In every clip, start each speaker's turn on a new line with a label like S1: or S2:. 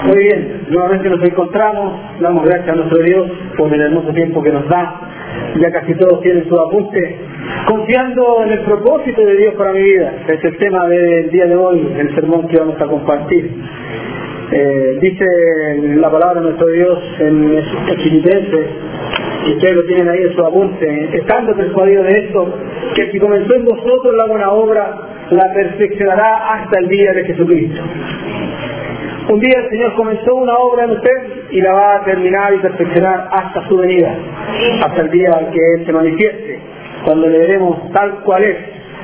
S1: Muy bien, nuevamente nos encontramos, damos gracias a nuestro Dios por el hermoso tiempo que nos da. Ya casi todos tienen su apunte, confiando en el propósito de Dios para mi vida. Es el tema del día de hoy, el sermón que vamos a compartir. Dice la palabra de nuestro Dios en Filipenses, y ustedes lo tienen ahí en su apunte, estando persuadido de esto, que el que comenzó en vosotros la buena obra, la perfeccionará hasta el día de Jesucristo. Un día el Señor comenzó una obra en usted y la va a terminar y perfeccionar hasta su venida, hasta el día que Él se manifieste, cuando le veremos tal cual es.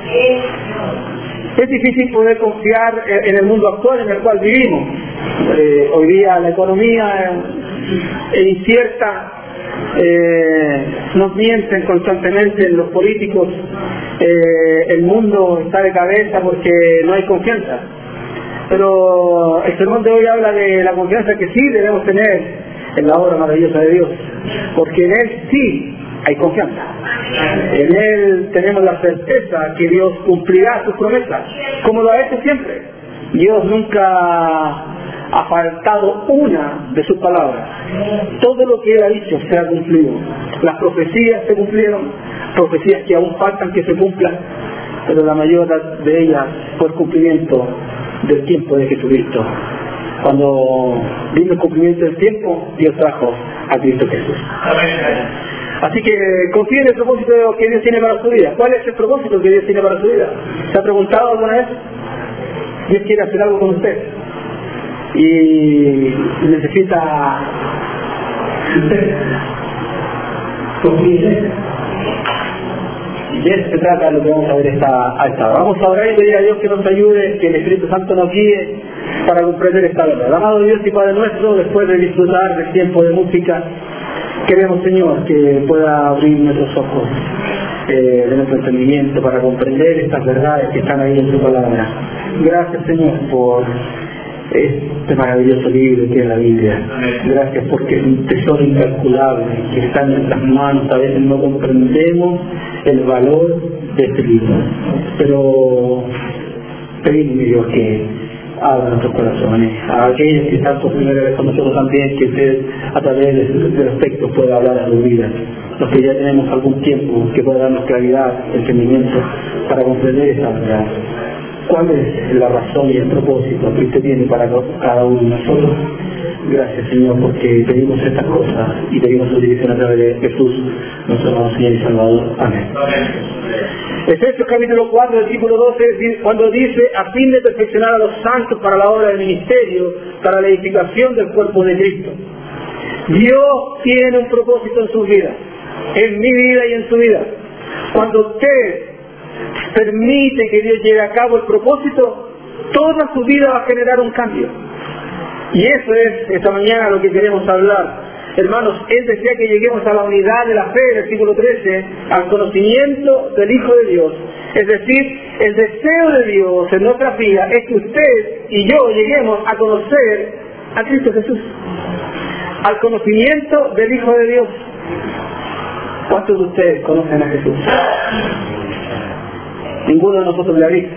S1: Es difícil poder confiar en el mundo actual en el cual vivimos. Hoy día la economía es incierta, nos mienten constantemente los políticos, el mundo está de cabeza porque no hay confianza. Pero el sermón de hoy habla de la confianza que sí debemos tener en la obra maravillosa de Dios, porque en Él sí hay confianza. En Él tenemos la certeza que Dios cumplirá sus promesas, como lo ha hecho siempre. Dios nunca ha faltado una de sus palabras. Todo lo que Él ha dicho se ha cumplido. Las profecías se cumplieron, profecías que aún faltan que se cumplan, pero la mayor de ellas fue el cumplimiento del tiempo de Jesucristo. Cuando vino el cumplimiento del tiempo, Dios trajo a Cristo Jesús. Así que confíe en el propósito que Dios tiene para su vida. ¿Cuál es el propósito que Dios tiene para su vida? ¿Se ha preguntado alguna vez? Dios quiere hacer algo con usted y necesita confíe. Y de eso se trata lo que vamos a ver esta hora. Vamos a orar y pedir a Dios que nos ayude, que el Espíritu Santo nos guíe para comprender esta verdad. Amado Dios y Padre nuestro, después de disfrutar del tiempo de música, queremos, Señor, que pueda abrir nuestros ojos de nuestro entendimiento para comprender estas verdades que están ahí en su palabra. Gracias, Señor, por este maravilloso libro que es la Biblia. Gracias porque es un tesoro incalculable que está en nuestras manos. A veces no comprendemos el valor de este libro, pero pedimos, Dios, que abra nuestros corazones a aquellos que están por primera vez con nosotros también, que usted a través de los textos pueda hablar a sus vidas. Los que ya tenemos algún tiempo, que pueda darnos claridad, entendimiento para comprender esta verdad. ¿Cuál es la razón y el propósito que usted tiene para cada uno de nosotros? Gracias, Señor, porque pedimos estas cosas y pedimos su dirección a través de Jesús, nuestro amado Señor y Salvador. Amén. Efesios capítulo 4, versículo 12, cuando dice: a fin de perfeccionar a los santos para la obra del ministerio, para la edificación del cuerpo de Cristo. Dios tiene un propósito en su vida, en mi vida y en su vida. Cuando usted permite que Dios lleve a cabo el propósito, toda su vida va a generar un cambio. Y eso es esta mañana lo que queremos hablar. Hermanos, Él desea que lleguemos a la unidad de la fe, versículo 13, al conocimiento del Hijo de Dios. Es decir, el deseo de Dios en nuestra vida es que usted y yo lleguemos a conocer a Cristo Jesús, al conocimiento del Hijo de Dios. ¿Cuántos de ustedes conocen a Jesús? Ninguno de nosotros le ha visto,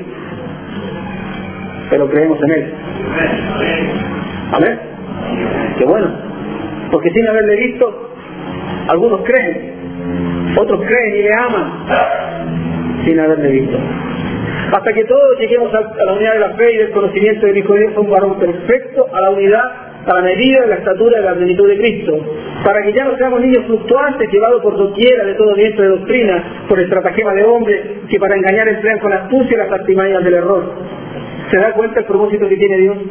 S1: pero creemos en Él. Amén. Qué bueno, porque sin haberle visto, algunos creen, otros creen y le aman sin haberle visto. Hasta que todos lleguemos a la unidad de la fe y del conocimiento del Hijo de Dios, un varón perfecto, a la unidad, a la medida de la estatura de la plenitud de Cristo, para que ya no seamos niños fluctuantes, llevados por doquiera de todo viento de doctrina, por estratagema de hombres, que para engañar emplean con astucia las artimañas del error. ¿Se da cuenta el propósito que tiene Dios?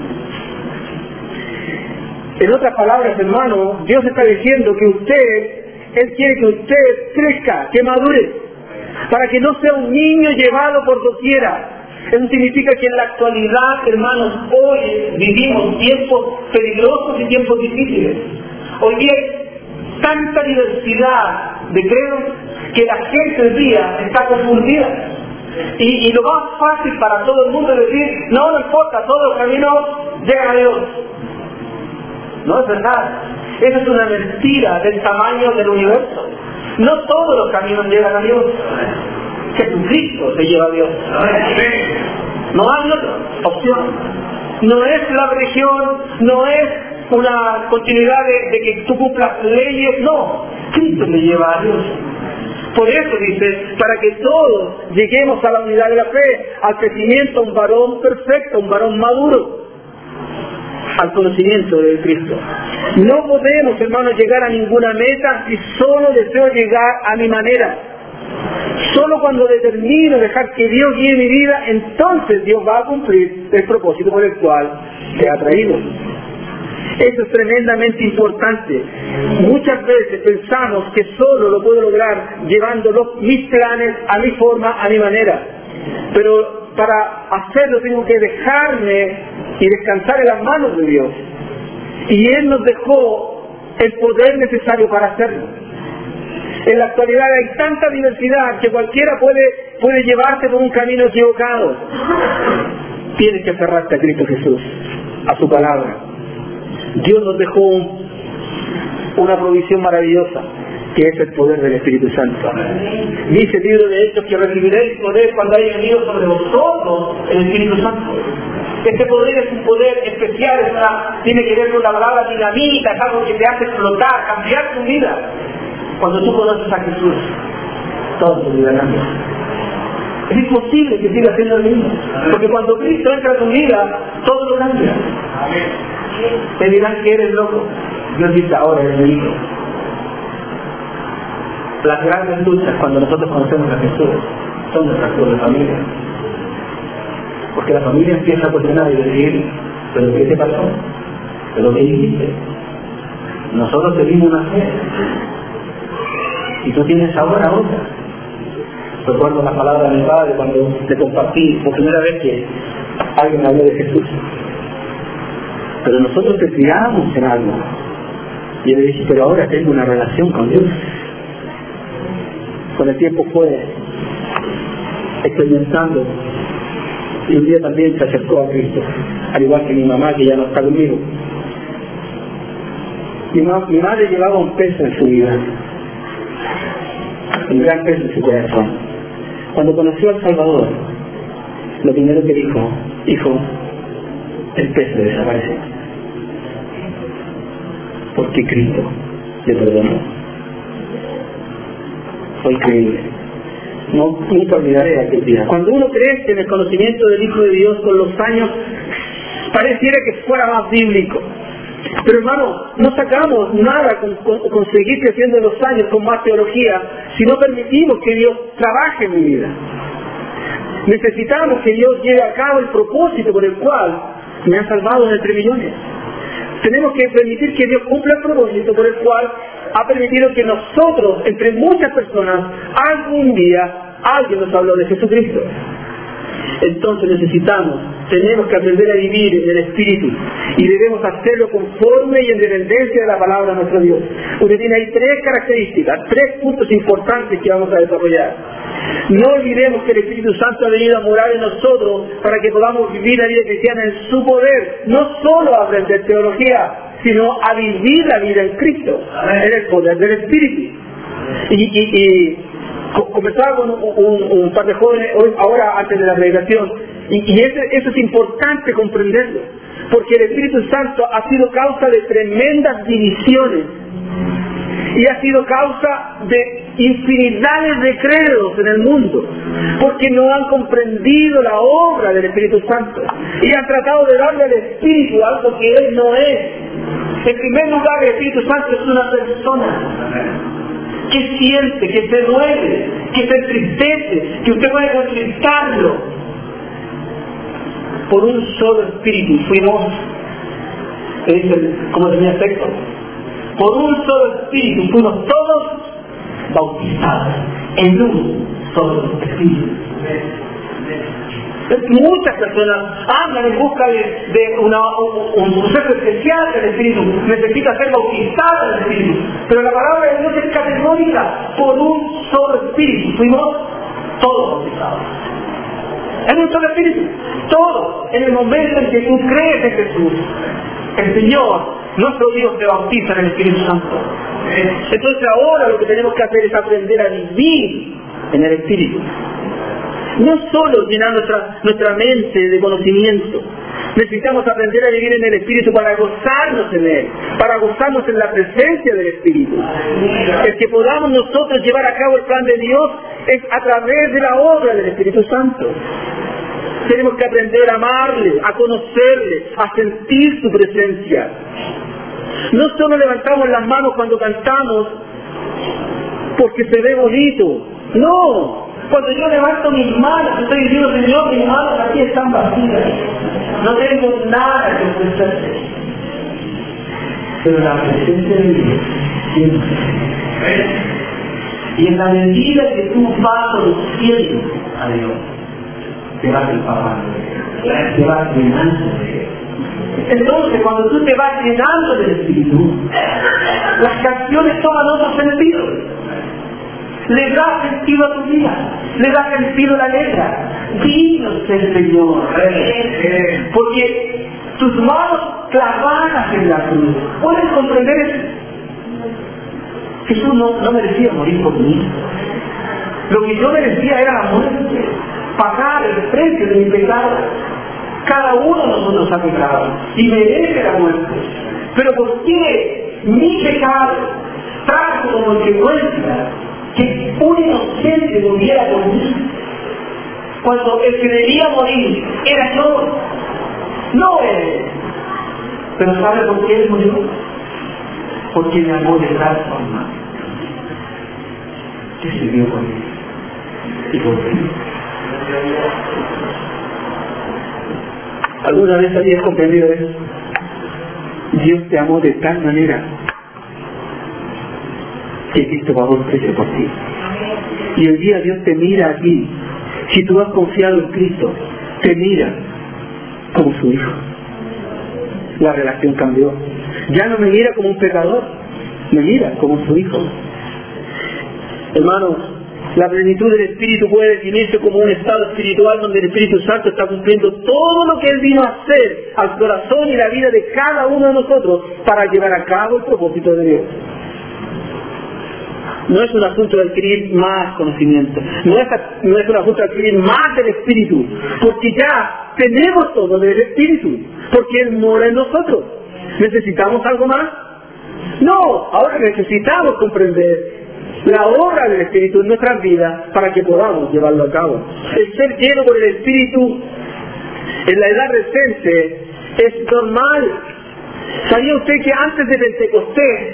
S1: En otras palabras, hermano, Dios está diciendo que Él quiere que usted crezca, que madure, para que no sea un niño llevado por doquiera. Eso significa que en la actualidad, hermanos, hoy vivimos tiempos peligrosos y tiempos difíciles. Hoy día hay tanta diversidad de credos que la gente hoy día está confundida. Y lo más fácil para todo el mundo es decir: no importa, todos los caminos llegan a Dios. No es verdad. Esa es una mentira del tamaño del universo. No todos los caminos llegan a Dios. Jesucristo se lleva a Dios. No hay otra opción. no es la religión, no es una continuidad de que tú cumplas leyes, no, Cristo te lleva a Dios. Por eso dice, para que todos lleguemos a la unidad de la fe, al crecimiento, un varón perfecto, un varón maduro, al conocimiento de Cristo. No podemos, hermanos, llegar a ninguna meta si solo deseo llegar a mi manera. Solo cuando determino dejar que Dios guíe mi vida, entonces Dios va a cumplir el propósito por el cual te ha traído. Eso es tremendamente importante. Muchas veces pensamos que solo lo puedo lograr llevando mis planes a mi forma, a mi manera. Pero para hacerlo tengo que dejarme y descansar en las manos de Dios. Y Él nos dejó el poder necesario para hacerlo. En la actualidad hay tanta diversidad que cualquiera puede llevarte por un camino equivocado. Tienes que aferrarte a Cristo Jesús, a su palabra. Dios nos dejó una provisión maravillosa, que es el poder del Espíritu Santo. Dice el libro de Hechos que recibiréis poder cuando haya venido sobre vosotros el Espíritu Santo. Este poder es un poder especial, tiene que ver con la palabra dinamita, es algo que te hace explotar, cambiar tu vida. Cuando tú conoces a Jesús, todo tu vida cambia. Es imposible que sigas siendo el mismo, porque cuando Cristo entra a tu vida, todo lo cambia. Te dirán que eres loco. Dios dice, ahora eres mi hijo. Las grandes luchas cuando nosotros conocemos a Jesús son nuestras propias familias. Porque la familia empieza a cuestionar y decir, ¿pero qué te pasó? ¿Pero qué hiciste? Nosotros te dimos una fe y tú tienes ahora otra. Recuerdo las palabras de mi padre cuando le compartí por primera vez que alguien habló de Jesús. Pero nosotros te criamos en algo. Y le dije, pero ahora tengo una relación con Dios. Con el tiempo fue experimentando, y un día también se acercó a Cristo, al igual que mi mamá, que ya no está conmigo. Mi madre llevaba un peso en su vida, un gran peso en su corazón. Cuando conoció al Salvador, lo primero que dijo, hijo, el peso desapareció, porque Cristo le perdonó. Fue increíble. Nunca olvidaré aquel día. Cuando uno crece en el conocimiento del Hijo de Dios con los años, pareciera que fuera más bíblico. Pero hermano, no sacamos nada con seguir creciendo en los años con más teología si no permitimos que Dios trabaje en mi vida. Necesitamos que Dios lleve a cabo el propósito por el cual me ha salvado de entre millones. Tenemos que permitir que Dios cumpla el propósito por el cual ha permitido que nosotros, entre muchas personas, algún día alguien nos habló de Jesucristo. Entonces tenemos que aprender a vivir en el Espíritu y debemos hacerlo conforme y en dependencia de la palabra de nuestro Dios. Usted tiene ahí 3 características, 3 puntos importantes que vamos a desarrollar. No olvidemos que el Espíritu Santo ha venido a morar en nosotros para que podamos vivir la vida cristiana en su poder, no solo a aprender teología, sino a vivir la vida en Cristo, en el poder del Espíritu. Y conversaba con un par de jóvenes hoy, ahora antes de la predicación, y eso es importante comprenderlo, porque el Espíritu Santo ha sido causa de tremendas divisiones y ha sido causa de infinidades de credos en el mundo, porque no han comprendido la obra del Espíritu Santo y han tratado de darle al Espíritu algo que Él no es. En primer lugar, el Espíritu Santo es una persona que siente, que se duele, que se entristece, que usted puede conquistarlo. Por un solo Espíritu fuimos, como tenía el texto, por un solo Espíritu fuimos todos bautizados en un solo Espíritu. Muchas personas andan en busca de un proceso especial del Espíritu, necesita ser bautizado en el Espíritu, pero la palabra de Dios es categórica, por un solo Espíritu fuimos todos bautizados. En un solo Espíritu, todos. En el momento en que tú crees en Jesús, el Señor, nuestro Dios, te bautiza en el Espíritu Santo. Entonces ahora lo que tenemos que hacer es aprender a vivir en el Espíritu. No solo llenar nuestra mente de conocimiento, Necesitamos aprender a vivir en el Espíritu para gozarnos en Él, para gozarnos en la presencia del Espíritu. El que podamos nosotros llevar a cabo el plan de Dios es a través de la obra del Espíritu Santo. Tenemos que aprender a amarle, a conocerle, a sentir su presencia. No solo levantamos las manos cuando cantamos porque se ve bonito. No, cuando yo levanto mis manos, estoy diciendo, Señor, mis manos aquí están vacías. No tengo nada que ofrecerte. Pero la presencia de Dios siempre. Y en la medida que tú vas conociendo a Dios, te vas empapando, te vas llenando de Él. Entonces, cuando tú te vas llenando del Espíritu, las canciones toman otro sentido. Le da sentido a tu vida, le da sentido a la letra. Dinos el Señor, porque tus manos clavadas en la cruz. ¿Puedes comprender eso? Jesús no merecía morir por mí. Lo que yo merecía era la muerte, pagar el precio de mi pecado. Cada uno de nosotros ha pecado y merece la muerte. Pero ¿por qué mi pecado trajo como consecuencia que un inocente muriera por mí? Cuando el que debía morir era yo, no él. Pero ¿sabe por qué él murió? Porque me amó de tal forma que se dio por mí y por mí. ¿Alguna vez habías comprendido eso? Dios te amó de tal manera que Cristo pagó el precio por ti. Y hoy día Dios te mira a ti. Si tú has confiado en Cristo, te mira como su hijo. La relación cambió. Ya no me mira como un pecador, me mira como su hijo. Hermanos, la plenitud del Espíritu puede definirse como un estado espiritual donde el Espíritu Santo está cumpliendo todo lo que Él vino a hacer al corazón y la vida de cada uno de nosotros para llevar a cabo el propósito de Dios. No es un asunto de adquirir más conocimiento, no es un asunto de adquirir más del Espíritu, porque ya tenemos todo del Espíritu, porque Él mora en nosotros. ¿Necesitamos algo más? No, ahora necesitamos comprender la obra del Espíritu en nuestras vidas para que podamos llevarlo a cabo. El ser lleno por el Espíritu en la edad reciente es normal. ¿Sabía usted que antes de Pentecostés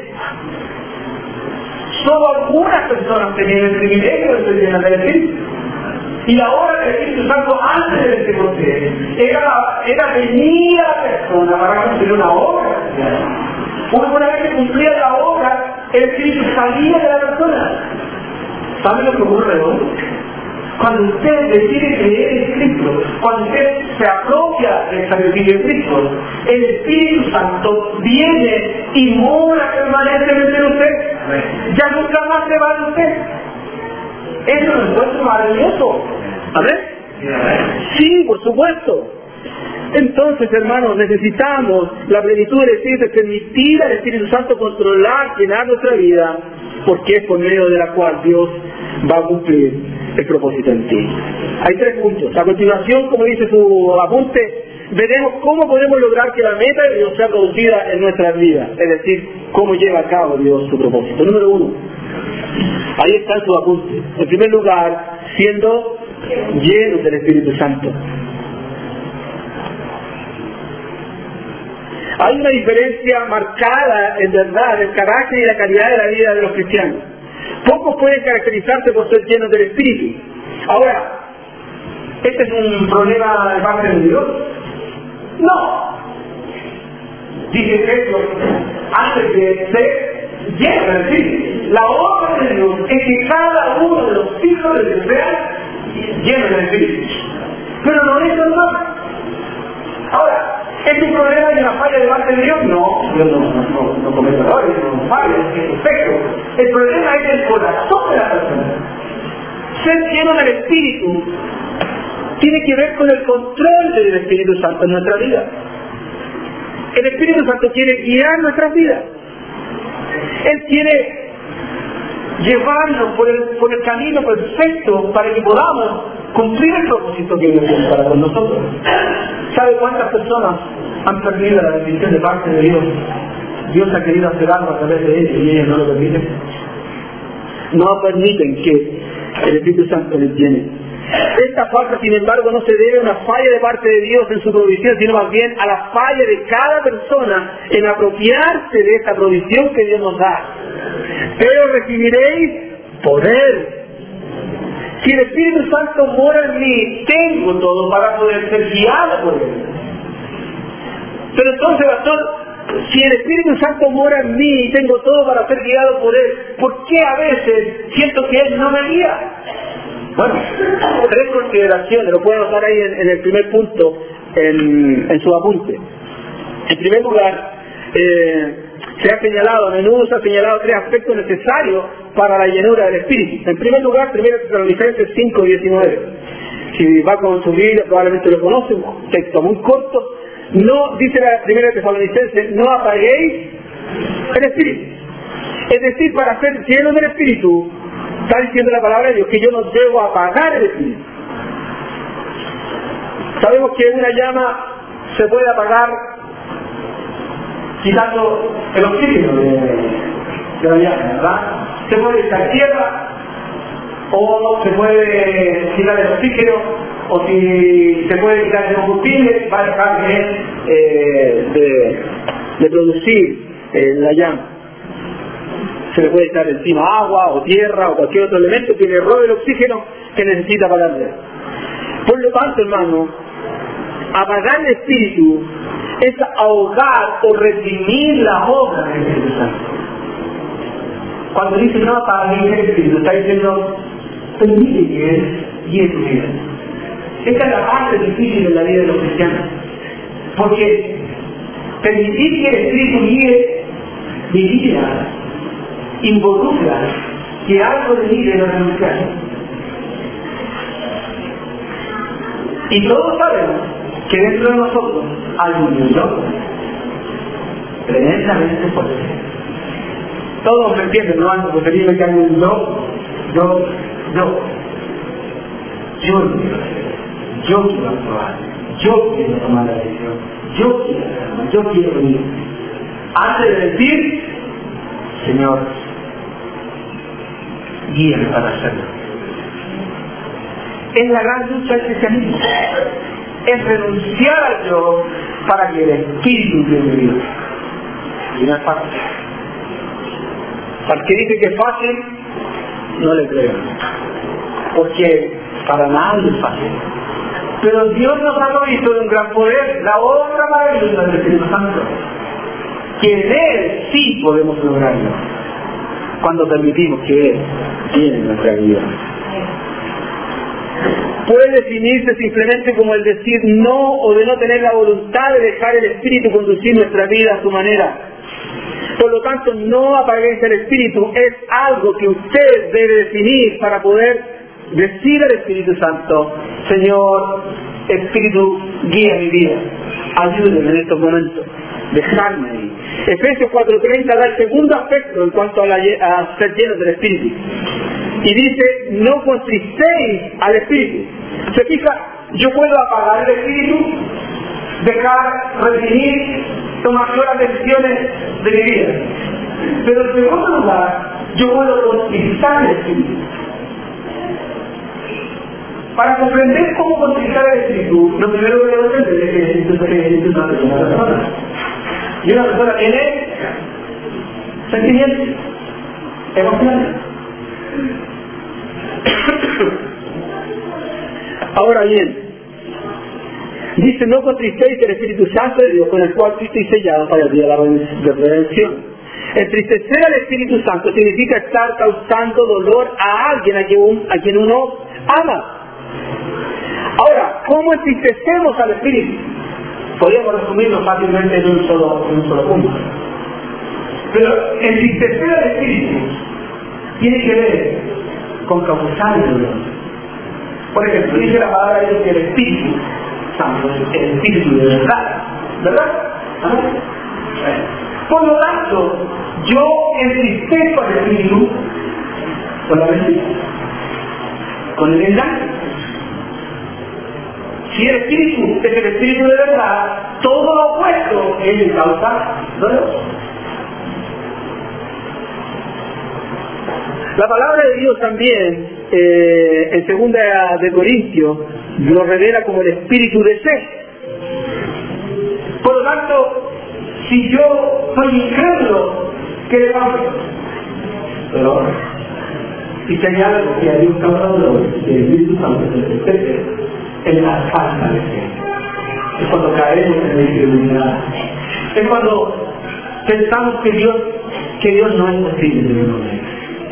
S1: solo algunas personas tenían el privilegio de ser llenas del Espíritu? Y la obra del Espíritu Santo antes de Pentecostés era venir a la persona para cumplir una obra. Una vez que cumplía la obra, el Espíritu salía de la persona. ¿Sabe lo que ocurre hoy? Cuando usted decide creer en Cristo, cuando usted se apropia del sacrificio de Cristo, el Espíritu Santo viene y mora permanentemente en usted. Ya nunca más se va de usted. Eso lo encuentro maravilloso. ¿A ver? Sí, por supuesto. Entonces, hermanos, necesitamos la plenitud del Espíritu, permitir al Espíritu Santo controlar, llenar nuestra vida, porque es por medio de la cual Dios va a cumplir el propósito en ti. Hay 3 puntos. A continuación, como dice su apunte, veremos cómo podemos lograr que la meta de Dios sea producida en nuestras vidas, es decir, cómo lleva a cabo Dios su propósito. Número 1. Ahí está su apunte. En primer lugar, siendo llenos del Espíritu Santo. Hay una diferencia marcada, en verdad, del carácter y la calidad de la vida de los cristianos. Pocos pueden caracterizarse por ser llenos del Espíritu. Ahora, ¿este es un problema de parte de Dios? No. Dice Cristo, antes de ser lleno del Espíritu, la obra de Dios es que cada uno de los hijos de Dios sea lleno del Espíritu. Pero no es normal. Ahora, ¿es un problema y una falla de parte de Dios? No, Dios no comete errores, no falla, es perfecto. El problema es el corazón de la persona. Ser lleno del Espíritu tiene que ver con el control del Espíritu Santo en nuestra vida. El Espíritu Santo quiere guiar nuestras vidas. Él quiere llevarnos por el camino perfecto para que podamos cumplir el propósito que Dios tiene para con nosotros. ¿Sabe cuántas personas han perdido la bendición de parte de Dios? Dios ha querido hacer algo a través de ellos y ellos no lo permiten. No permiten que el Espíritu Santo les llene. Esta falta, sin embargo, no se debe a una falla de parte de Dios en su provisión, sino más bien a la falla de cada persona en apropiarse de esta provisión que Dios nos da. Pero recibiréis poder. Si el Espíritu Santo mora en mí, tengo todo para poder ser guiado por Él. Pero entonces, pastor, si el Espíritu Santo mora en mí y tengo todo para ser guiado por Él, ¿por qué a veces siento que Él no me guía? Bueno, 3 consideraciones, lo pueden notar ahí en el primer punto, en su apunte. En primer lugar, se ha señalado, a menudo se ha señalado 3 aspectos necesarios para la llenura del Espíritu. En primer lugar, 1 Tesalonicenses 5:19. Si va con su Biblia, probablemente lo conoce, un texto muy corto. No, dice la 1 Tesalonicenses, no apaguéis el Espíritu. Es decir, para ser lleno del Espíritu, está diciendo la palabra de Dios que yo no debo apagar el Espíritu. Sabemos que una llama se puede apagar quitando el oxígeno de la llama, ¿verdad? Se puede echar tierra, o se puede quitar el oxígeno, o si se puede quitar el combustible, va a dejar de producir la llama. Se le puede echar encima agua, o tierra, o cualquier otro elemento que le robe el oxígeno que necesita para arder. Por lo tanto, hermano, apagar el Espíritu es ahogar o reprimir la obra del Espíritu Santo. Cuando dice no apagues el Espíritu, está diciendo permite que Él guíe tu vida. Esta es la parte difícil de la vida de los cristianos, porque permitir que el Espíritu guíe mi vida involucra que algo de mí debe renunciar. Y todos sabemos que dentro de nosotros hay un yo tremendamente fuerte. Todos me entienden, no han preferido que hay un yo quiero actuar, yo quiero tomar la decisión, yo quiero venir. Antes de decir, Señor, guíame para hacerlo. Es la gran lucha del cristianismo. Es renunciar al yo para que el Espíritu guíe mi vida. Y no es fácil. Al que dice que es fácil, no le creo. Porque para nadie es fácil. Pero Dios nos ha provisto de un gran poder, la obra maravillosa del Espíritu Santo. Que en Él sí podemos lograrlo, cuando permitimos que Él llene nuestra vida. Puede definirse simplemente como el decir no, o de no tener la voluntad de dejar el Espíritu conducir nuestra vida a su manera. Por lo tanto, no apaguéis el Espíritu, es algo que usted debe definir para poder decir al Espíritu Santo, Señor, Espíritu, guía mi vida, ayúdame en estos momentos, dejarme ahí. Efesios 4:30 da el segundo aspecto en cuanto a ser llenos del Espíritu. Y dice, no contristéis al Espíritu. Se fija, yo puedo apagar el Espíritu, dejar, reprimir, tomar nuevas decisiones de mi vida. Pero en segundo lugar, yo puedo contristar el Espíritu. Para comprender cómo contristar el Espíritu, lo primero que debo entender es que el Espíritu es una persona. Y una persona tiene sentimientos, emociones. Ahora bien, dice, no contristéis el Espíritu Santo de Dios, con el cual fuisteis sellados para el día de la redención. Entristecer al Espíritu Santo significa estar causando dolor a alguien a quien uno ama. Ahora, ¿cómo entristecemos al Espíritu? Podríamos resumirlo fácilmente en un solo punto. Pero entristecer al Espíritu tiene que ver con causar el dolor. Por ejemplo, dice la palabra de Dios que el Espíritu Santo es el Espíritu de verdad, ¿verdad? ¿Amén? Por lo tanto, yo entristezco al Espíritu con la mentira, con el engaño. Si el Espíritu es el Espíritu de verdad, todo lo opuesto es el causa dolorosa. La palabra de Dios también, en 2 de Corintios, lo revela como el espíritu de fe. Por lo tanto, si yo soy incrédulo, ¿qué le pasa? Pero si hay algo que hay un causador, que el Espíritu Santo es la falta de fe. Es cuando caemos en la incredulidad. Es cuando pensamos que Dios no es posible de una manera.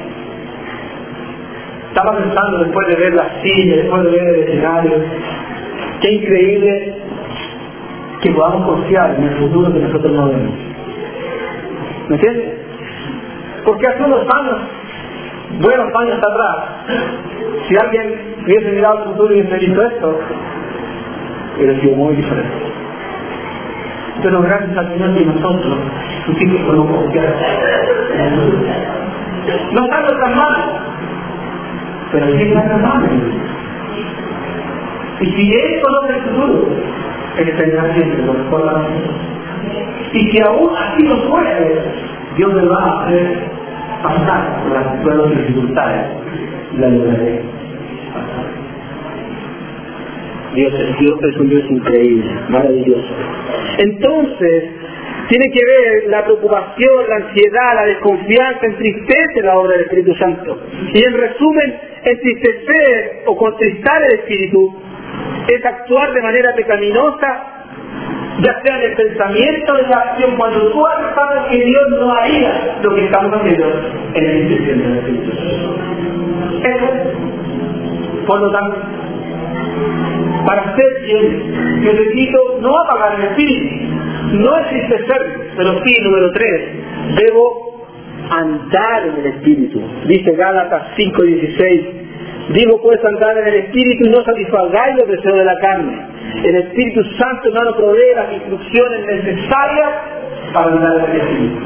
S1: Estaba pensando después de ver las sillas, después de ver el escenario, qué increíble que podamos confiar en el futuro que nosotros no vemos. ¿Me entiendes? Porque hace unos años, buenos años atrás, si alguien hubiese mirado el futuro y hubiese visto esto, hubiera sido muy diferente. Pero gracias al Señor que nosotros, sus hijos, podemos confiar en el futuro. No está en nuestras manos, pero sí está en las manos. Y si Él conoce el futuro, Él tendrá siempre lo mejor para nosotros. Y si aún así no puede, Dios le va a hacer pasar por las pruebas y dificultades y la lograré pasar. Dios es un Dios increíble, maravilloso. Entonces, tiene que ver la preocupación, la ansiedad, la desconfianza, entristece la obra del Espíritu Santo. Y en resumen, entristecer o contristar el Espíritu es actuar de manera pecaminosa, ya sea en el pensamiento o en la acción, cuando tú sabes que Dios no haría lo que estamos haciendo en la intención del Espíritu Santo. Eso es. Por lo tanto, para ser fiel, necesito no apagar el Espíritu, no entristecer, pero sí, número 3, debo andar en el Espíritu. Dice Gálatas 5:16, digo pues andar en el Espíritu y no satisfagáis los deseos de la carne. El Espíritu Santo no nos provee las instrucciones necesarias para andar en el Espíritu.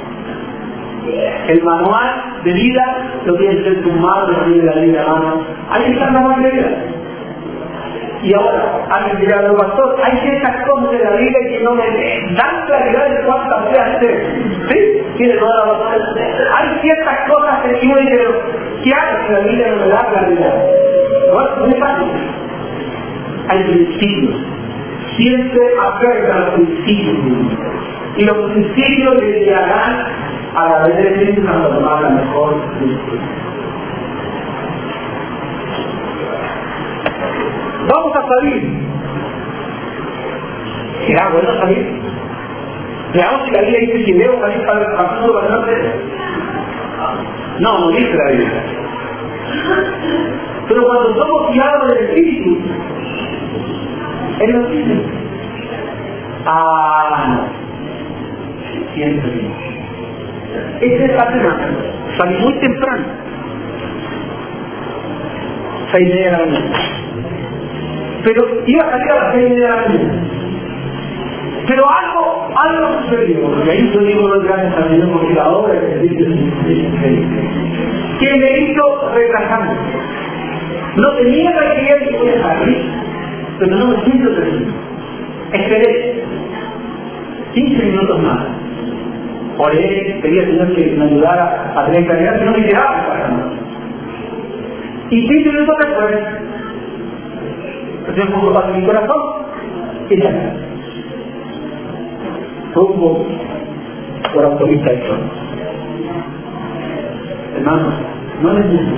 S1: El manual de vida lo tienes en tu mano, lo tienes en la Biblia, mano. Ahí está el manual de vida. Y ahora, antes de llegar al pastor, hay ciertas cosas de la Biblia que no me dan claridad de cuántas sé hacer. ¿Sí? Tiene toda la razón. Hay ciertas cosas que uno dice, ¿qué hago si la Biblia no me da claridad? Bueno, no es fácil. Hay principios. Siempre aferra a los principios. Y los principios le guiarán a la vez del Espíritu Santo a tomar la mejor decisión. Vamos a salir. ¿Será bueno salir? Veamos si la Biblia dice que debo salir para el futuro para el norte. No dice la Biblia. Pero cuando somos guiados del Espíritu, Él nos dice, no. Siempre bien. Esta es la semana. Salí muy temprano. 6:30 de la mañana. Pero iba a salir a las 6:30 de la mañana. Pero algo sucedió, porque ahí tuvimos los grandes amigos, porque la obra del Espíritu es increíble, que me hizo retrasarme. No tenía la idea de que voy a salir, pero no me siento tranquilo. Esperé 15 minutos más. Oré, pedí al Señor que me ayudara a tener claridad, que no me quedaba para nada. Y 15 minutos después, yo pongo paz en mi corazón y ya. Rumbo por autopista de sol. Hermanos, no les digo.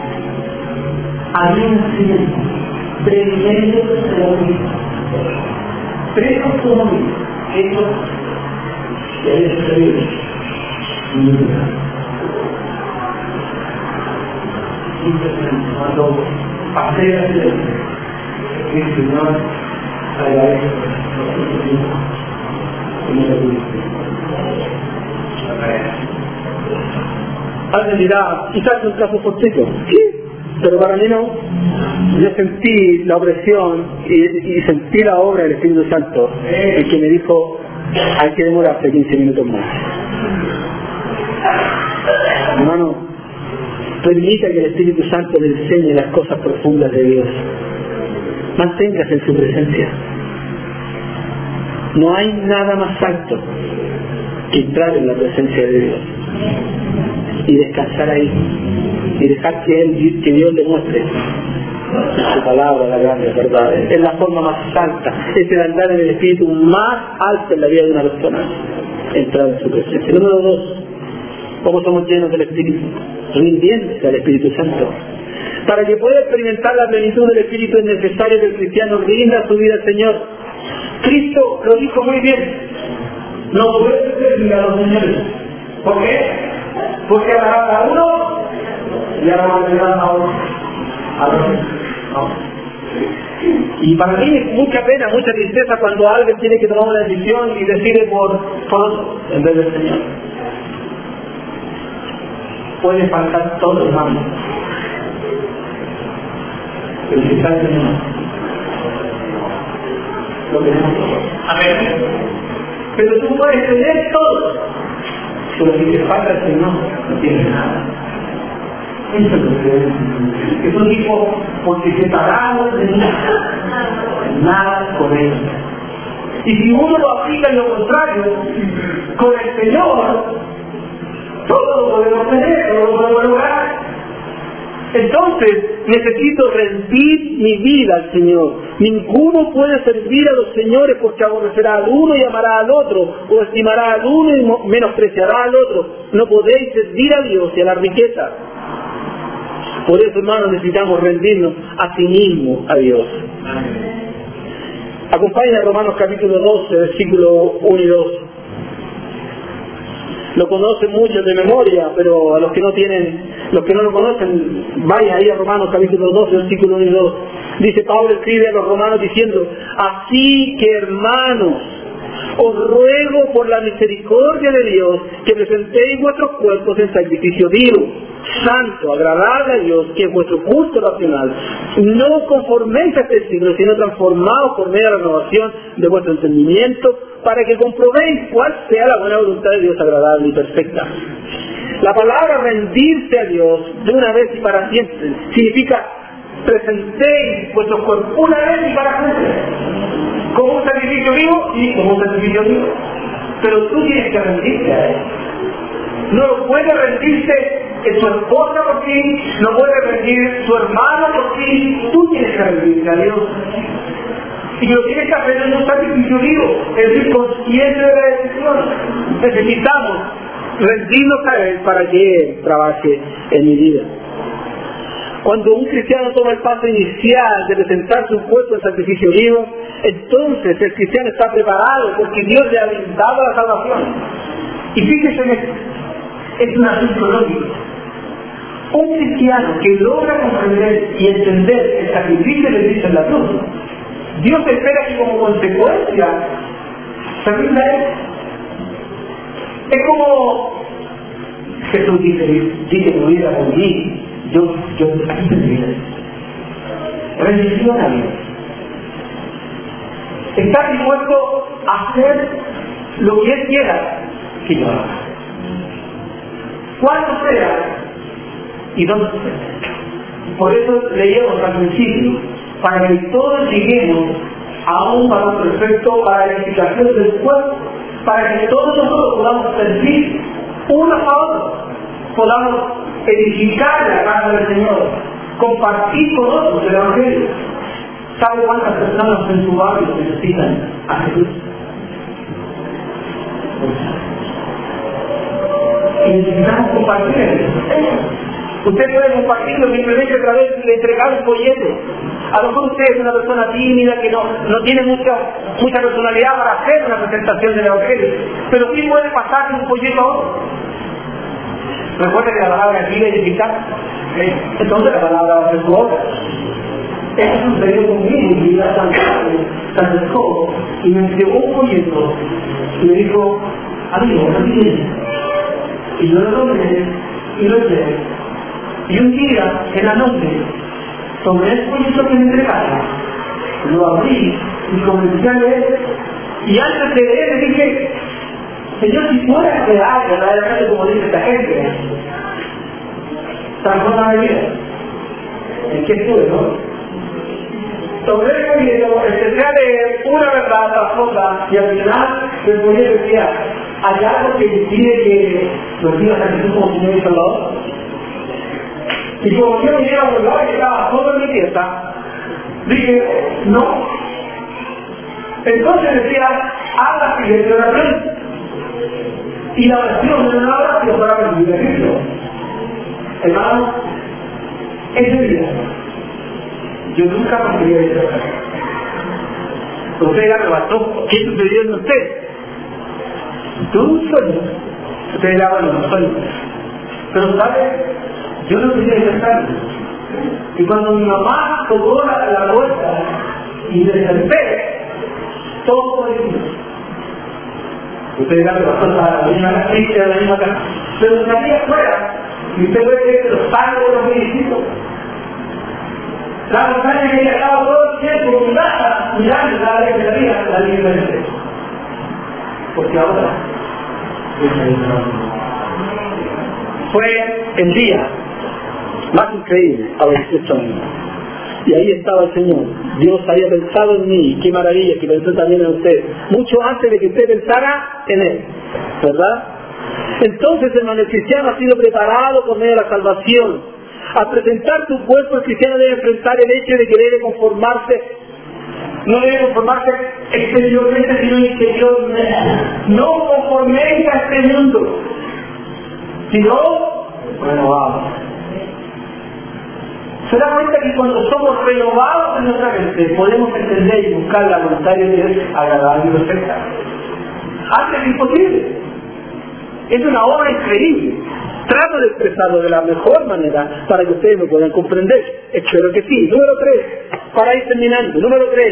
S1: Había un accidente tremendo de la vida. 3 automóviles hechos de destruir. Impresionante. Cuando pasé el accidente, el Señor agradece los hijos. Alguien dirá, quizás es un caso fortuito. Sí, pero para mí no. Yo sentí la opresión y sentí la obra del Espíritu Santo, el que me dijo, hay que demorarse 15 minutos más. Hermano, permita que el Espíritu Santo le enseñe las cosas profundas de Dios. Manténgase en su presencia. No hay nada más alto que entrar en la presencia de Dios y descansar ahí y dejar que Dios le muestre en su palabra la grande verdad. Es la forma más alta, es el andar en el Espíritu más alto en la vida de una persona, entrar en su presencia. Número 2, ¿cómo somos llenos del Espíritu? Rindiéndose al Espíritu Santo. Para que pueda experimentar la plenitud del Espíritu es necesario que el cristiano rinda su vida al Señor. Cristo lo dijo muy bien: no puede servir a los señores. ¿Por qué? Porque agarrar a uno y agarrar a otro. No. Y para mí es mucha pena, mucha tristeza cuando alguien tiene que tomar una decisión y decide por otro en vez del Señor. Puede faltar todo, hermano, pero si está el Señor, lo tenemos todo. Amén. Pero tú puedes tener todo, pero si te falta el Señor, no tienes nada. Eso es lo que es un tipo, porque separados de nada con él. Y si uno lo aplica en lo contrario, con el Señor, todo lo podemos tener, todo lo podemos lograr. Entonces, necesito rendir mi vida al Señor. Ninguno puede servir a los señores, porque aborrecerá al uno y amará al otro, o estimará al uno y menospreciará al otro. No podéis servir a Dios y a la riqueza. Por eso, hermanos, necesitamos rendirnos a sí mismo a Dios. Acompáñenme a Romanos capítulo 12, versículo 1 y 2. Lo conocen muchos de memoria, pero a los que no lo conocen, vayan ahí a Romanos capítulo 12, versículo 1 y 2. Dice Pablo, escribe a los romanos diciendo: así que, hermanos, os ruego por la misericordia de Dios que presentéis vuestros cuerpos en sacrificio vivo, santo, agradable a Dios, que es vuestro culto racional. No conforméis a este siglo, sino transformaos por medio de la renovación de vuestro entendimiento, para que comprobéis cuál sea la buena voluntad de Dios, agradable y perfecta. La palabra rendirse a Dios de una vez y para siempre significa: presentéis vuestros cuerpos una vez y para siempre, como un sacrificio vivo y como un sacrificio vivo. Pero tú tienes que rendirte a Él. No puede rendirse tu esposa por ti, no puede rendir tu hermano por ti. Tú tienes que rendirte a Dios. Y lo tienes que hacer en un sacrificio vivo, es decir, consciente de la decisión. Necesitamos rendirnos a Él para que Él trabaje en mi vida. Cuando un cristiano toma el paso inicial de presentar su cuerpo en sacrificio vivo, entonces el cristiano está preparado, porque Dios le ha brindado la salvación. Y fíjese en esto, es un asunto lógico. Un cristiano que logra comprender y entender el sacrificio de Cristo en la cruz, Dios espera que como consecuencia se rinda a Él. Es como Jesús dice tu vida por mí, yo aquí te vida. Rendición a Dios. Está dispuesto a hacer lo que Él quiera que yo haga. Cuando sea y donde sea. Por eso leíamos al principio, para que todos lleguemos a un valor perfecto para la edificación del cuerpo, para que todos nosotros podamos servir unos a otros, podamos edificar la casa del Señor, compartir con otros el Evangelio. ¿Sabe cuántas personas en su barrio necesitan a Jesús? Y necesitamos compartir. Usted puede compartirlo simplemente a través de entregar un folleto. A lo mejor usted es una persona tímida que no tiene mucha personalidad para hacer una presentación del Evangelio, pero sí puede pasar de un folleto a otro. Recuerda que la palabra aquí es edificar, entonces la palabra va a ser su obra. Eso sucedió conmigo, y iba a se acercó y me entregó un folleto y me dijo: amigo, ¿qué tienes? Y yo lo tomé y lo leí. Y un día, en la noche, tomé el folleto que me entregaron, lo abrí y comencé a leer. Y antes de leer le dije: Señor, si fuera real, verdaderamente, como dice esta gente, transforma mi vida. ¿En qué estuve, no? Tomé y empecé a leer una verdad tras otra, y al final me ponía y decía, ¿hay algo que impide que los días a Jesús como Señor y Salvador? Y como yo me iba a volver y estaba solo en mi pieza, dije, no. Entonces decía, haz la siguiente oración. Y la oración de una oración para recibir a Cristo. Hermano, ese día, yo nunca conseguí esa oración. Usted ya me bastó. ¿Qué sucedió en usted? Tuve un sueño. Usted dirá, bueno, un sueño. Pero, ¿sabe? Yo no quería despertarme. Y cuando mi mamá tocó la puerta y desperté, todo fue distinto. Usted dirá que bastó a la misma casa. Pero salí afuera y usted ve que los padres de los discípulos. La montaña que estaba todo el tiempo mirando cada vez que salía la diferencia. Porque ahora fue el día más increíble a los 18 años. Y ahí estaba el Señor. Dios había pensado en mí. Qué maravilla que pensó también en usted. Mucho antes de que usted pensara en Él. ¿Verdad? Entonces, hermano, el cristiano ha sido preparado por medio de la salvación. Al presentar su cuerpo, el cristiano debe enfrentar el hecho de que debe conformarse. No debe conformarse exteriormente, sino interiormente. No conforméis a este mundo. Sino, bueno, vamos. Se da cuenta que cuando somos renovados en nuestra mente, podemos entender y buscar la voluntad de Dios agradable y perfecta. Antes es imposible. Es una obra increíble. Trato de expresarlo de la mejor manera para que ustedes me puedan comprender. Espero que sí. Número 3, para ir terminando. Número 3,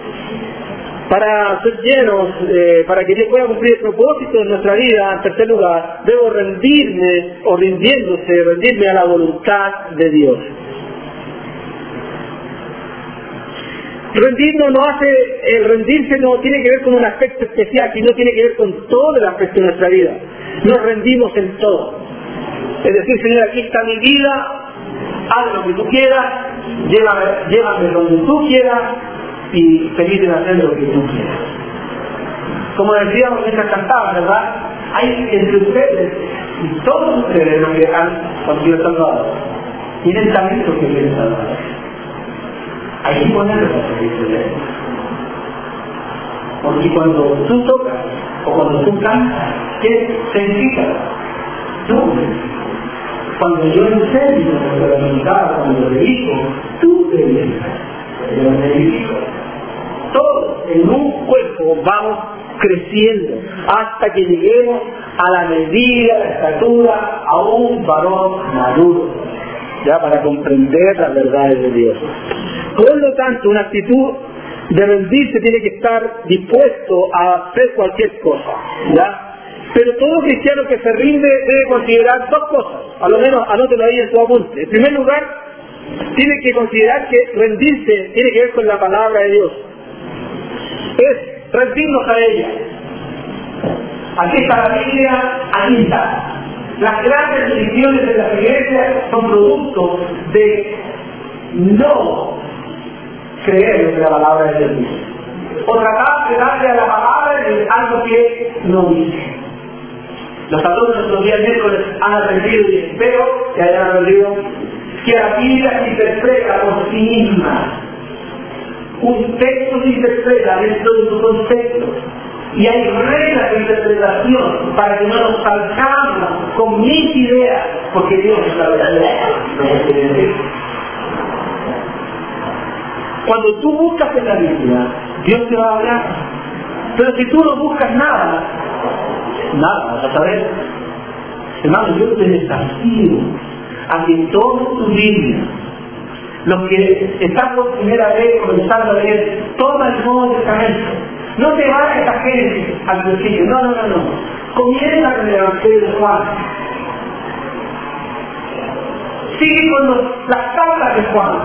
S1: para ser llenos, para que yo pueda cumplir el propósito de nuestra vida, en tercer lugar, debo rendirme a la voluntad de Dios. El rendirse no tiene que ver con un aspecto especial, sino tiene que ver con todo el aspecto de nuestra vida. Nos rendimos en todo. Es decir, Señor, aquí está mi vida, haz lo que tú quieras, llévame donde tú quieras y feliz de hacer lo que tú quieras. Como decíamos mientras cantaban, ¿verdad? Hay entre ustedes y todos ustedes los que han conseguido salvados, tienen talentos que quieren salvar. Hay que ponerlos a servicio de Él. Porque cuando tú tocas o cuando tú cantas, ¿qué significa? Tú. Cuando yo enseño, cuando la militar, cuando lo dedico, tú te dedicas. Yo me dedico. Todos en un cuerpo vamos creciendo hasta que lleguemos a la medida, la estatura, a un varón maduro, ya para comprender las verdades de Dios. Por lo tanto, una actitud de rendirse tiene que estar dispuesto a hacer cualquier cosa, ¿ya? Pero todo cristiano que se rinde debe considerar dos cosas, a lo menos anótelo ahí en su apunte. En primer lugar, tiene que considerar que rendirse tiene que ver con la palabra de Dios. Es rendirnos a ella. Aquí está la Biblia, aquí está. Las grandes decisiones de las iglesias son producto de no creer lo que la palabra de Dios dice, o tratar de darle a la palabra de algo que no dice. Los alumnos de nuestros días miércoles han aprendido, y espero que hayan aprendido, que la Biblia se interpreta por sí misma. Un texto se interpreta dentro de su contexto. Y hay reglas de interpretación para que no nos salgamos con mis ideas, porque Dios está hablando. Cuando tú buscas en la Biblia, Dios te va a hablar. Pero si tú no buscas nada vas a saber. Hermano, yo te desafío a que toda tu Biblia, los que están por primera vez comenzando a leer, toma el Nuevo Testamento. No te vayas a Génesis al principio, no. Comienza con el Evangelio de Juan. Sigue con las cartas de Juan.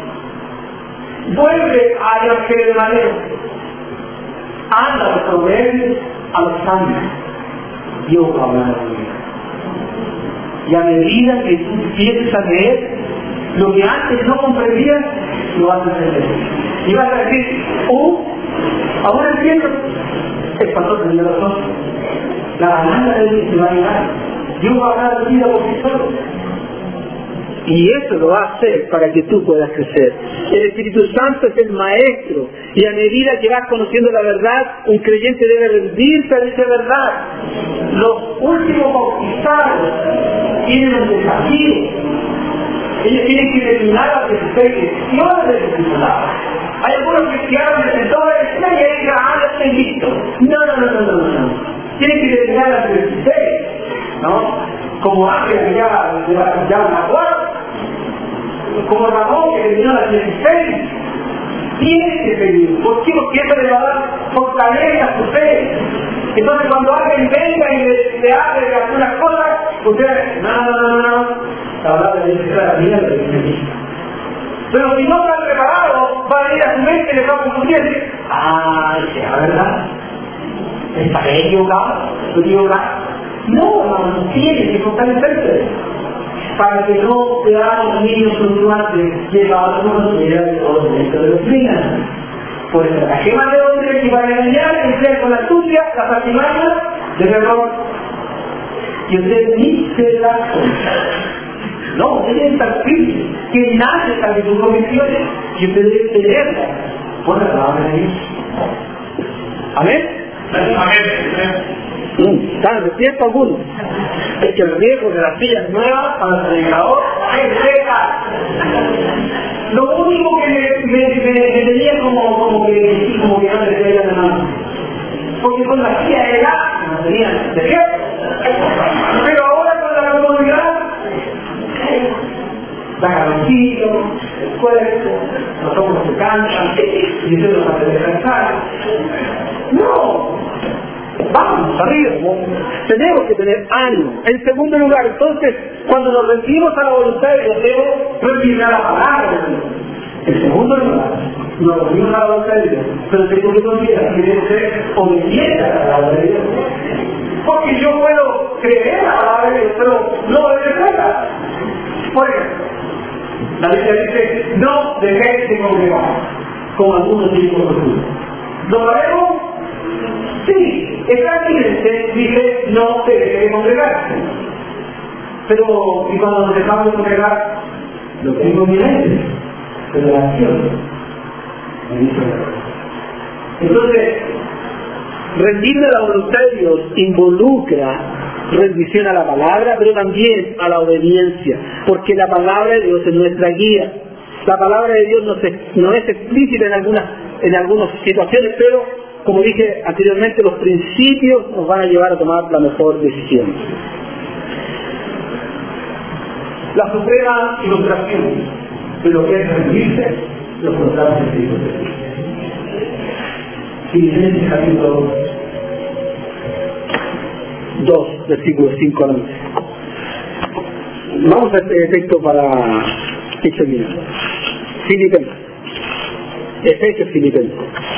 S1: Vuelve al Evangelio de Mateo. Anda a los Proverbios, a los Salmos. Dios va a hablar de vida. Y a medida que tú empieces a leer, lo que antes no comprendías, lo vas a entender. Y vas a decir, ahora entiendo, el pastor tenía razón. La banana de Dios se va a llegar. Dios va a dar vida por sí solo. Y eso lo va a hacer para que tú puedas crecer. El Espíritu Santo es el maestro. Y a medida que vas conociendo la verdad, un creyente debe rendirse a esa verdad. Los últimos bautizados tienen un desafío. Ellos tienen que eliminar las percepciones de sus discipulados. Hay algunos cristianos que se toman el y dicen, ya estoy listo. No. Tienen que eliminar las 16, ¿no? Como Ángel que ya una cuarta, como Ramón que terminó las 16. Tienes que seguir. ¿Por qué? Porque eso le va a dar fortaleza a tu fe. Entonces cuando alguien venga y le hable de algunas cosas, usted, no. La palabra de Dios es la vida de Dios. Pero si no están preparados, va a ir a su mente y le va a confundir. ¿Será verdad? ¿Estaré equivocado? ¿Estoy equivocado? No, tienes que fortalecerse. Para que no seamos niños fluctuantes llevados por la sociedad de todos los delitos de doctrina. Por eso, la gema de hombre que para engañar, emplear con la astucia, las artimañas del error. Y usted ni se da cuenta. No, usted es tan firme que nace de sus convicciones y usted debe tenerla por la palabra de Dios. ¿Amén? ¿Están despiertos algunos? Es que el riesgo de las sillas nuevas para el predicador es seca. Lo único que me tenía como que no le traía la mano. Porque con la silla de gas no tenían de qué. Pero ahora con la comodidad, da calorcito, el cuerpo, los ojos se cansan, y usted los hace descansar. No. Vamos arriba, tenemos que tener ánimo. En segundo lugar, entonces, cuando nos rendimos a la voluntad de Dios, debemos rendirle a la palabra de Dios. En segundo lugar, nos rendimos a la voluntad de Dios, pero tengo que considerar que debe ser obediente a la palabra de Dios. Porque yo puedo creer la palabra de Dios, pero no obedecerla. Por ejemplo, la Biblia dice, no dejéis de congregar, como algunos dicen nosotros. ¿Lo sabemos? Sí, exactamente dice no se deje de congregar. Pero, y cuando nos dejamos de congregar, lo tengo en mi mente, pero la acción me dice la. Entonces, rendirle a la voluntad de Dios involucra rendición a la palabra, pero también a la obediencia, porque la palabra de Dios es nuestra guía. La palabra de Dios no es explícita en algunas situaciones, pero como dije anteriormente, los principios nos van a llevar a tomar la mejor decisión. La suprema ilustración de lo que es rendirse, lo encontramos en el libro de Dios. Filipenses capítulo 2, versículos 5 al 11. Vamos a este texto para examinar. Filipenses. Efesios Filipenses.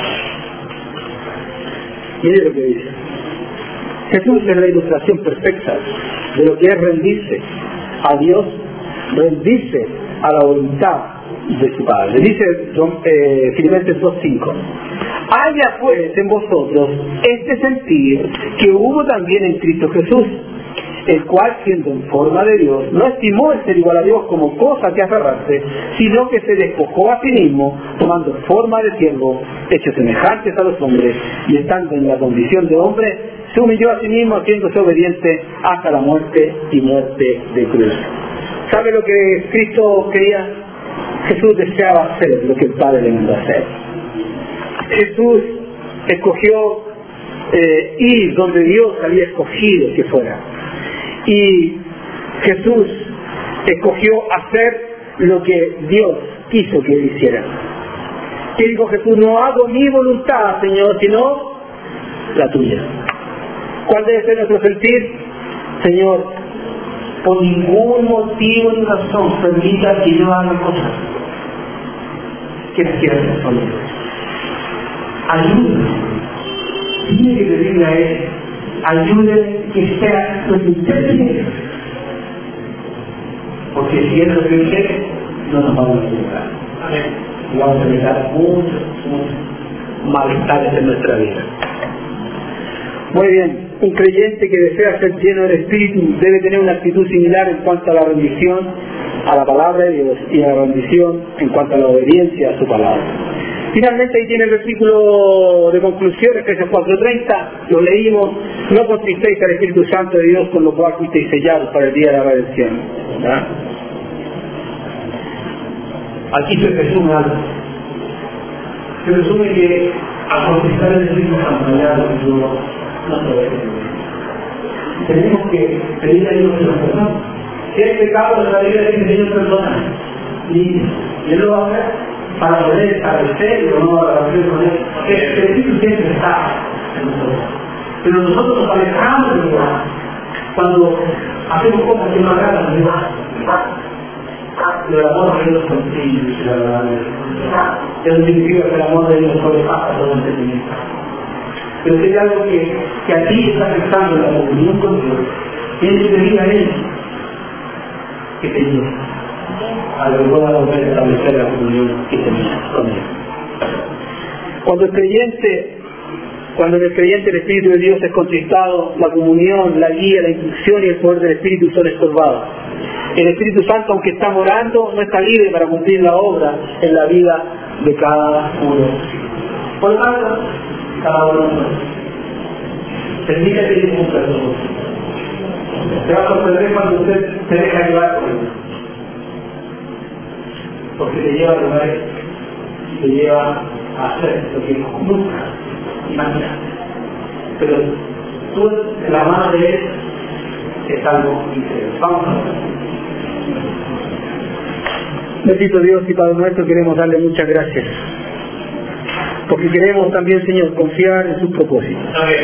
S1: Mire lo que dice. Jesús es la ilustración perfecta de lo que es rendirse a Dios, rendirse a la voluntad de su Padre. Dice Filipenses 2:5. Haya pues en vosotros este sentir que hubo también en Cristo Jesús, el cual, siendo en forma de Dios, no estimó el ser igual a Dios como cosa que aferrarse, sino que se despojó a sí mismo, tomando forma de siervo, hechos semejantes a los hombres, y estando en la condición de hombre, se humilló a sí mismo, haciéndose obediente hasta la muerte y muerte de cruz. ¿Sabe lo que Cristo quería? Jesús deseaba hacer lo que el Padre le mandó a hacer. Jesús escogió ir donde Dios había escogido que fuera. Y Jesús escogió hacer lo que Dios quiso que él hiciera. ¿Qué dijo Jesús? No hago mi voluntad, Señor, sino la tuya. ¿Cuál debe ser nuestro sentir? Señor, por ningún motivo ni razón permita que yo haga cosas que no quiera hacer conmigo. Ayúdame. Tiene que pedirle a Él. Ayúdame que sea lo que usted quiere. Porque si Él lo que quiere, no nos vamos a equivocar. y vamos a evitar muchos malestares en nuestra vida. Muy bien, un creyente que desea ser lleno del Espíritu debe tener una actitud similar en cuanto a la rendición a la palabra de Dios y a la rendición en cuanto a la obediencia a su palabra. Finalmente ahí tiene el versículo de conclusión, Efesios 4:30, lo leímos: no contristéis al Espíritu Santo de Dios, con lo cual fuisteis sellados para el día de la redención. ¿Verdad? Aquí se resume algo. Se resume que al contristar el Espíritu Santo ya no se ve. Tenemos que pedir a Dios que nos perdone. Si hay pecado en la vida de Dios, perdona. Y Él lo va a hacer para poder establecer o no relación con Él. Porque el Espíritu siempre está en nosotros. Pero nosotros nos alejamos de Dios cuando hacemos cosas que no agradan a Dios. Pero el amor de Dios consigue, dice la verdad de Dios. Eso significa que el amor de Dios sobrepasa todo entendimiento. Pero si hay algo que a ti está afectando la comunión con Dios, tienes que pedir a Él que te lleve a que pueda volver a establecer la comunión que tenías con Él. Cuando en el creyente el Espíritu de Dios es contristado, la comunión, la guía, la instrucción y el poder del Espíritu son estorbados. El Espíritu Santo, aunque está morando, no está libre para cumplir la obra en la vida de cada uno. Por lo tanto, cada uno permite que Él cumpla todo. Se va a sorprender cuando usted se deja llevar por Él, porque te lleva a lugares, te lleva a hacer lo que nunca imaginaste. Pero tú, en la mano de Él, es algo increíble. Vamos a ver. Bendito Dios y Padre nuestro, queremos darle muchas gracias, porque queremos también, Señor, confiar en sus propósitos.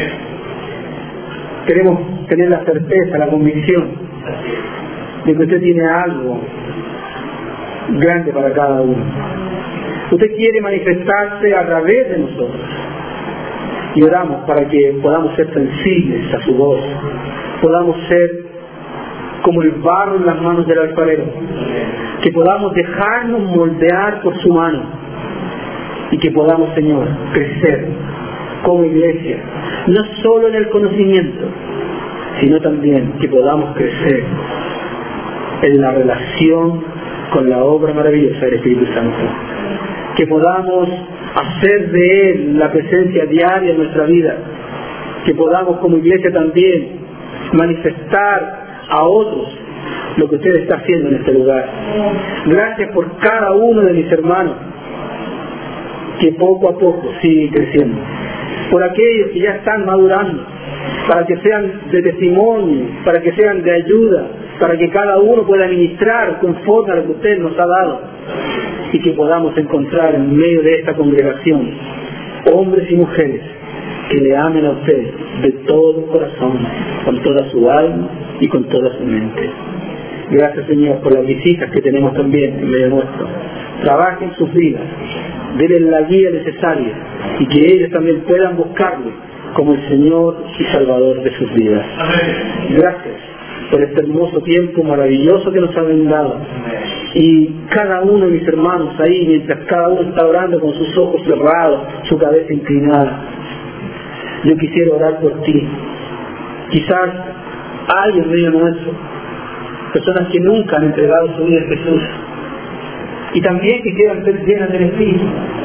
S1: Queremos tener la certeza, la convicción de que usted tiene algo grande para cada uno. Usted quiere manifestarse a través de nosotros, y oramos para que podamos ser sensibles a su voz, podamos ser como el barro en las manos del alfarero, que podamos dejarnos moldear por su mano, y que podamos, Señor, crecer como iglesia, no solo en el conocimiento, sino también que podamos crecer en la relación con la obra maravillosa del Espíritu Santo, que podamos hacer de Él la presencia diaria en nuestra vida, que podamos como iglesia también manifestar a otros lo que usted está haciendo en este lugar. Gracias por cada uno de mis hermanos que poco a poco sigue creciendo, por aquellos que ya están madurando, para que sean de testimonio, para que sean de ayuda, para que cada uno pueda ministrar conforme a lo que usted nos ha dado, y que podamos encontrar en medio de esta congregación hombres y mujeres que le amen a usted de todo corazón, con toda su alma y con toda su mente. Gracias, Señor, por las visitas que tenemos también en medio nuestro. Trabajen sus vidas, denle la guía necesaria, y que ellos también puedan buscarle como el Señor y Salvador de sus vidas. Gracias por este hermoso tiempo maravilloso que nos ha brindado. Y cada uno de mis hermanos ahí, mientras cada uno está orando con sus ojos cerrados, su cabeza inclinada, yo quisiera orar por ti. Quizás hay en medio nuestro personas que nunca han entregado su vida a Jesús, y también quisieran ser llenas del Espíritu.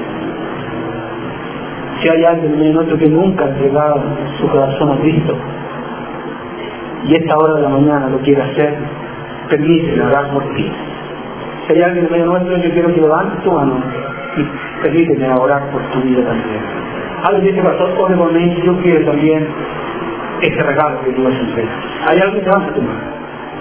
S1: Si hay alguien en medio nuestro que nunca ha entregado su corazón a Cristo, y esta hora de la mañana lo quiere hacer, permíteme orar por ti. Si hay alguien en medio nuestro, yo quiero que levantes tu mano y permíteme orar por tu vida también. Alguien dice, pastor, ore por mí, yo quiero también este regalo que tú vas a hacer. ¿Hay alguien que levanta tu mano?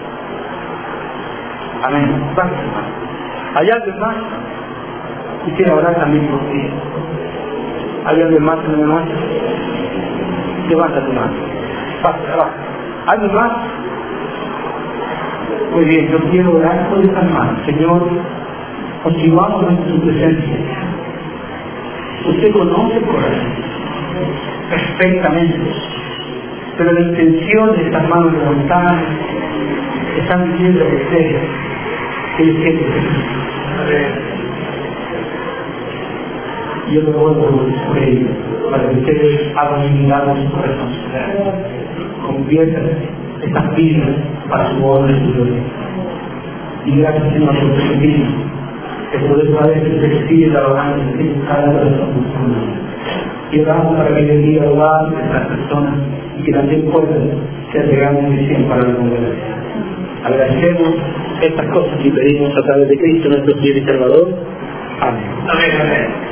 S1: Amén. Levanta tu mano. ¿Hay alguien más? Quisiera orar también por ti. ¿Hay alguien más en medio nuestro? Levanta tu mano. Pasa, abajo. ¿Alguien más? Muy bien, yo quiero orar por estas manos. Señor, continuamos en su presencia. Usted conoce el corazón perfectamente, pero la intención de estas manos levantadas están diciendo a usted que ellos quieren.
S2: yo te ruego por ello, para que ustedes hagan un milagro en su responsabilidad. Conviertan estas vidas para su honra y su gloria. Y gracias, Señor, por tu bendición, que por eso a veces se exige la arrogancia que cada persona. Y oramos para que bendiga el hogar de estas personas y que también puedan ser de gran bendición para la comunidad. Agradecemos estas cosas y pedimos a través de Cristo nuestro Señor y Salvador. Amén.
S3: Amén.